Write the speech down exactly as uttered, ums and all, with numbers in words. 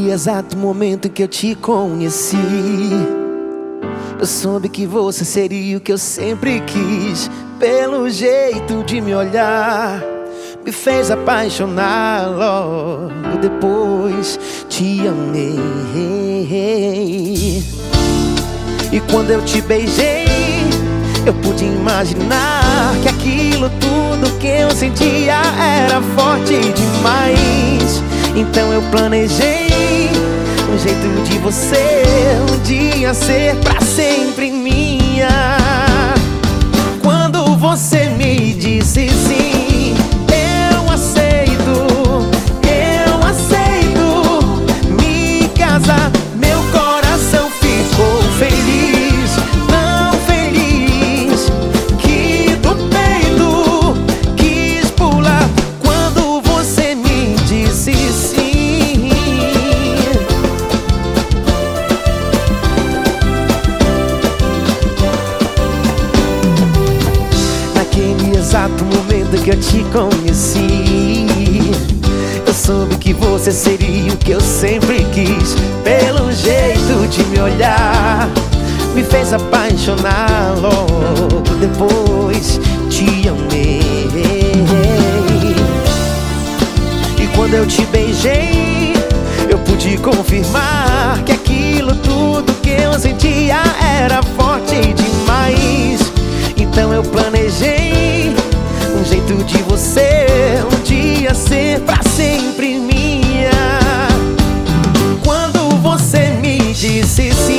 Naquele exato momento em que eu te conheci, eu soube que você seria o que eu sempre quis. Pelo jeito de me olhar, me fez apaixonar. Logo depois te amei. E quando eu te beijei, eu pude imaginar que aquilo tudo que eu sentia era forte demais. Então eu planejei um jeito de você um dia ser pra sempre minha. Quando você me disse sim, eu aceito, eu aceito me casar. Meu coração ficou feliz, tão feliz que do peito quis pular. Quando você me disse sim, naquele exato momento que eu te conheci, eu soube que você seria o que eu sempre quis. Pelo jeito de me olhar, me fez apaixonar. Logo depois te amei. E quando eu te beijei, eu pude confirmar que aquilo tudo que eu sentia era forte demais. Então eu planejei um jeito de você um dia ser pra sempre minha. Quando você me disse sim,